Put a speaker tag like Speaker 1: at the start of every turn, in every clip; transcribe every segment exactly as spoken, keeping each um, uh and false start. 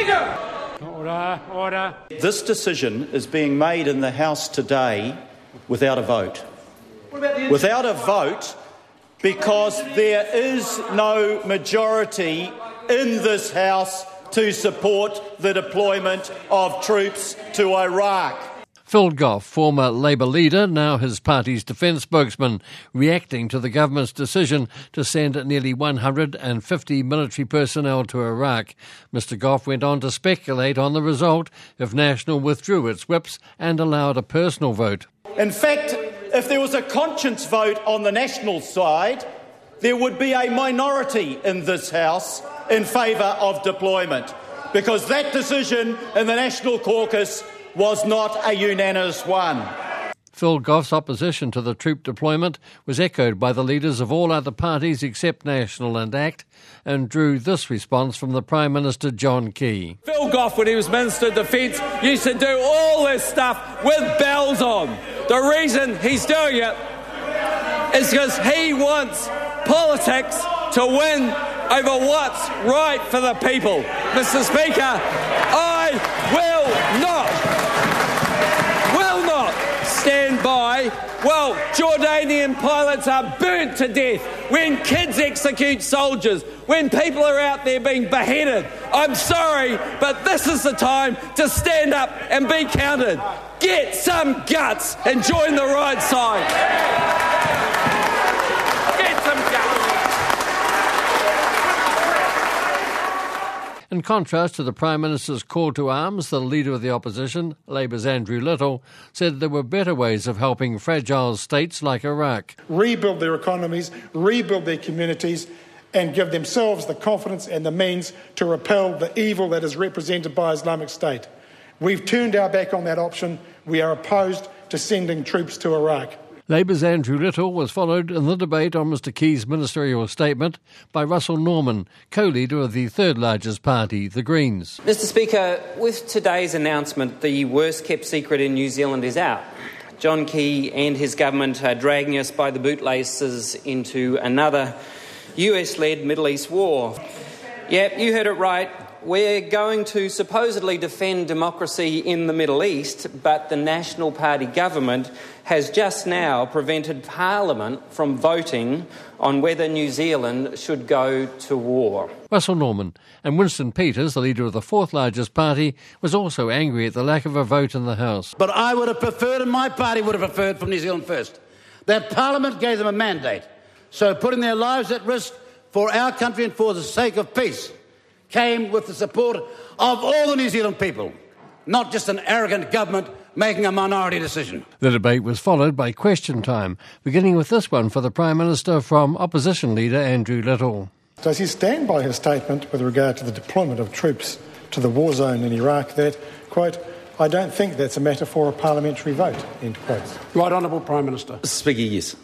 Speaker 1: Speaker!
Speaker 2: Order, order.
Speaker 3: This decision is being made in the House today without a vote. Without a vote because there is no majority in this House to support the deployment of troops to Iraq.
Speaker 4: Phil Goff, former Labour leader, now his party's defence spokesman, reacting to the government's decision to send nearly one hundred fifty military personnel to Iraq. Mister Goff went on to speculate on the result if National withdrew its whips and allowed a personal vote.
Speaker 3: In fact, if there was a conscience vote on the National side, there would be a minority in this House in favour of deployment, because that decision in the National Caucus was not a unanimous one.
Speaker 4: Phil Goff's opposition to the troop deployment was echoed by the leaders of all other parties except National and ACT, and drew this response from the Prime Minister John Key.
Speaker 1: Phil Goff, when he was Minister of Defence, used to do all this stuff with bells on. The reason he's doing it is because he wants politics to win over what's right for the people. Mister Speaker, I will not, will not stand by while Jordanian pilots are burnt to death, when kids execute soldiers, when people are out there being beheaded. I'm sorry, but this is the time to stand up and be counted. Get some guts and join the right side. Get some guts.
Speaker 4: In contrast to the Prime Minister's call to arms, the Leader of the Opposition, Labour's Andrew Little, said there were better ways of helping fragile states like Iraq.
Speaker 5: Rebuild their economies, rebuild their communities, and give themselves the confidence and the means to repel the evil that is represented by Islamic State. We've turned our back on that option. We are opposed to sending troops to Iraq.
Speaker 4: Labour's Andrew Little was followed in the debate on Mister Key's ministerial statement by Russell Norman, co-leader of the third largest party, the Greens.
Speaker 6: Mister Speaker, with today's announcement, the worst-kept secret in New Zealand is out. John Key and his government are dragging us by the bootlaces into another U S-led Middle East war. Yep, you heard it right. We're going to supposedly defend democracy in the Middle East, but the National Party government has just now prevented Parliament from voting on whether New Zealand should go to war.
Speaker 4: Russell Norman and Winston Peters, the leader of the fourth largest party, was also angry at the lack of a vote in the House.
Speaker 7: But I would have preferred, and my party would have preferred, from New Zealand First, that Parliament gave them a mandate. So putting their lives at risk for our country and for the sake of peace came with the support of all the New Zealand people, not just an arrogant government making a minority decision.
Speaker 4: The debate was followed by question time, beginning with this one for the Prime Minister from opposition leader Andrew Little.
Speaker 5: Does he stand by his statement with regard to the deployment of troops to the war zone in Iraq that, quote, I don't think that's a matter for a parliamentary vote, end quotes?
Speaker 2: Right Honourable Prime Minister.
Speaker 8: Mister Speaker, yes.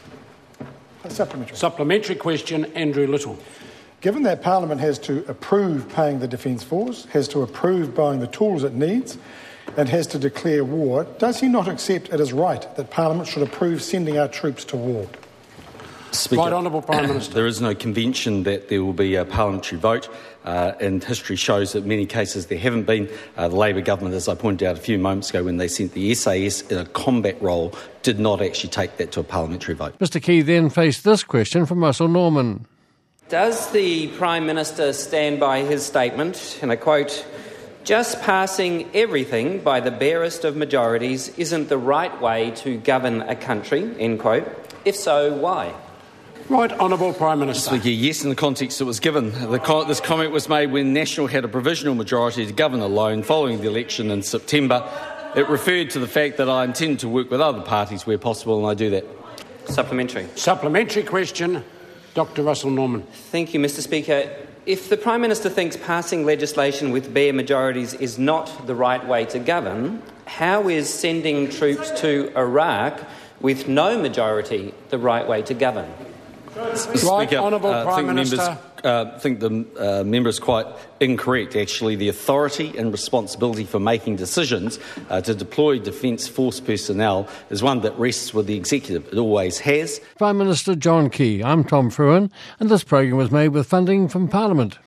Speaker 5: A supplementary.
Speaker 2: Supplementary question, Andrew Little.
Speaker 5: Given that Parliament has to approve paying the Defence Force, has to approve buying the tools it needs, and has to declare war, does he not accept it as right that Parliament should approve sending our troops to war?
Speaker 8: Speaker,
Speaker 2: right Honourable Prime Minister.
Speaker 8: There is no convention that there will be a parliamentary vote, uh, and history shows that in many cases there haven't been. Uh, the Labour government, as I pointed out a few moments ago, when they sent the S A S in a combat role, did not actually take that to a parliamentary vote.
Speaker 4: Mister Key then faced this question from Russell Norman.
Speaker 6: Does the Prime Minister stand by his statement, and I quote, just passing everything by the barest of majorities isn't the right way to govern a country, end quote? If so, why?
Speaker 2: Right Honourable Prime Minister.
Speaker 8: Speaker, yes, in the context it was given. The co- this comment was made when National had a provisional majority to govern alone following the election in September. It referred to the fact that I intend to work with other parties where possible, and I do that.
Speaker 6: Supplementary.
Speaker 2: Supplementary question, Doctor Russell Norman.
Speaker 6: Thank you, Mister Speaker. If the Prime Minister thinks passing legislation with bare majorities is not the right way to govern, how is sending troops to Iraq with no majority the right way to govern?
Speaker 2: Right,
Speaker 8: Speaker,
Speaker 2: Honourable
Speaker 8: uh,
Speaker 2: Prime
Speaker 8: think
Speaker 2: Minister.
Speaker 8: Members, uh, think the uh, member is quite incorrect, actually. The authority and responsibility for making decisions uh, to deploy Defence Force personnel is one that rests with the Executive. It always has.
Speaker 4: Prime Minister John Key. I'm Tom Fruin, and this programme was made with funding from Parliament.